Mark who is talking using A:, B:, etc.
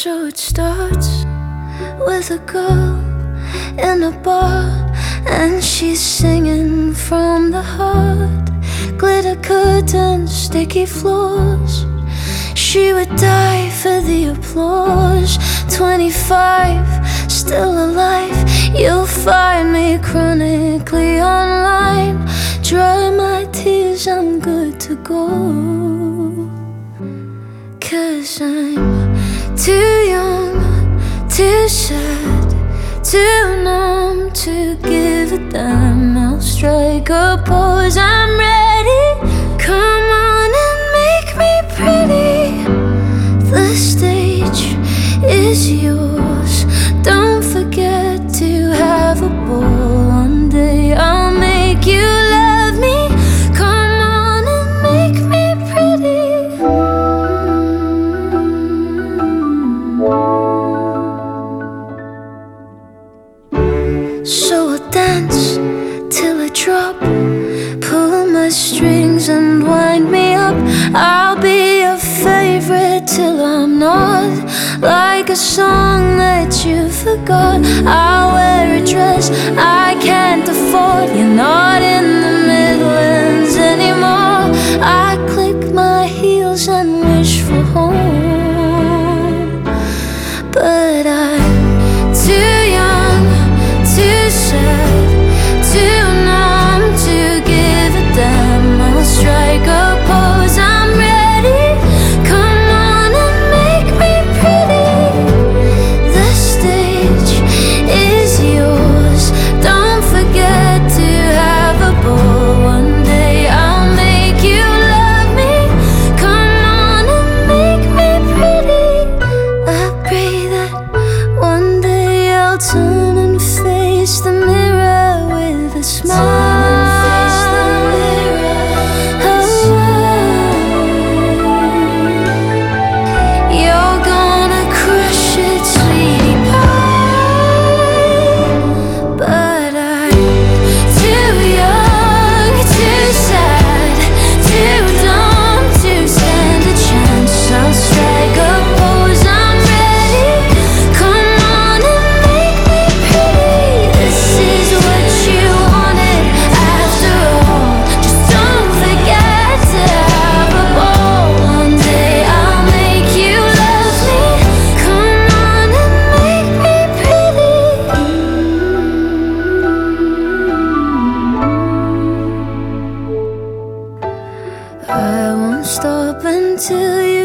A: So it starts with a girl in a bar, and she's singing from the heart. Glitter curtains, sticky floors, she would die for the applause. 25, still alive, you'll find me chronically online. Dry my tears, I'm good to go. 'Cause I'm too young, too sad, too numb to give a damn. I'll strike a pose, I'm ready. Come on and make me pretty. The stage is yours, don't forget to have a ball. One day I'll make you love me. Come on and make me pretty. So I'll dance till I drop, pull my strings and wind me up. I'll be your favorite till I'm not, like a song that you forgot. I'll wear a dress I can't afford. You're not in the Midlands anymore. I click my heels and wish for home, but I'm too young, too sad, too numb to give a damn. I'll strike a pose, I'm ready. Come on and make me pretty. The stage is yours, don't forget to have a ball. One day I'll make you love me. Come on and make me pretty. I pray that one day I'll turn and face the mirror with a smile. You're gonna crush it, sweetie pie. But I'm too young, too sad, too dumb to stand a chance. I'll strike a pose, I'm ready. Come on and make me pretty. This is what you wanted after all. Just don't forget to have a ball. One day I'll make you love me. Come on and make me pretty. I won't stop until you